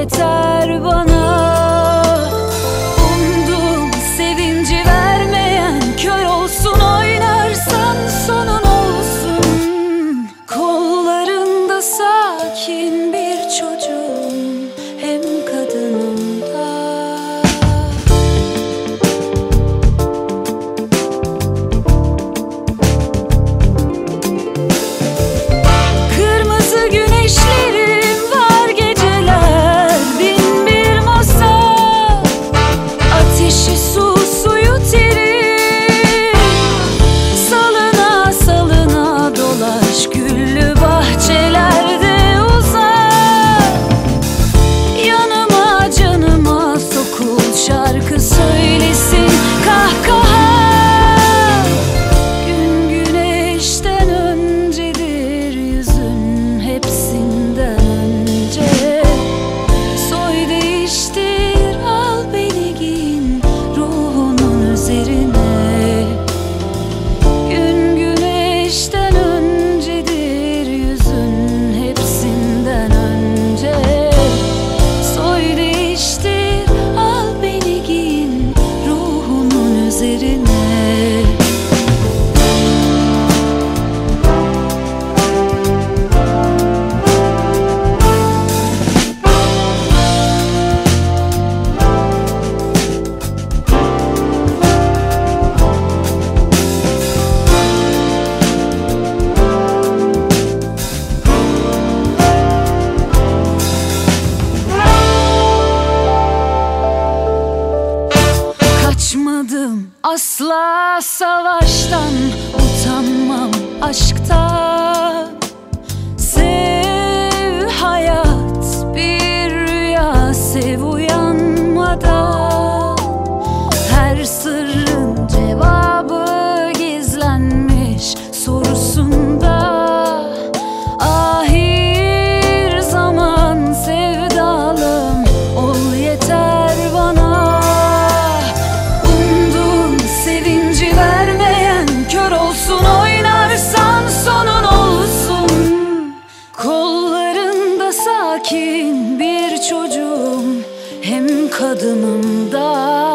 yeter bana. Umduğum sevinci vermeyen, kör olsun oynarsan sonun olsun. Kollarında sakin bir çocuğum, hem kadınım da. Kırmızı güneşlerim var geceler, bin bir masal. Ateşi su, suyu terim. Salına salına dolaş, güllü bahçelerde uzan. Yanıma canıma sokul, şarkı söylesin kahkaha. Gün güneşten öncedir yüzün, hepsinden önce. Soy değiştir, al beni giyin ruhunun üzerine. Gün güneşten öncedir yüzün, hepsinden önce. Soy değiştir, al beni giyin ruhunun üzerine. Kaçmadım asla savaştan, utanmam aşktan. Sev hayat bir rüya, sev uyanmadan. Her sırrın cevabı gizlenmiş sorusunda. Ahir zaman sevdalım, ol yeter bana. Umduğum sevinci vermeyen, kör olsun oynarsan sonun olsun. Kollarında sakin bir çocuğum, hem kadınım da.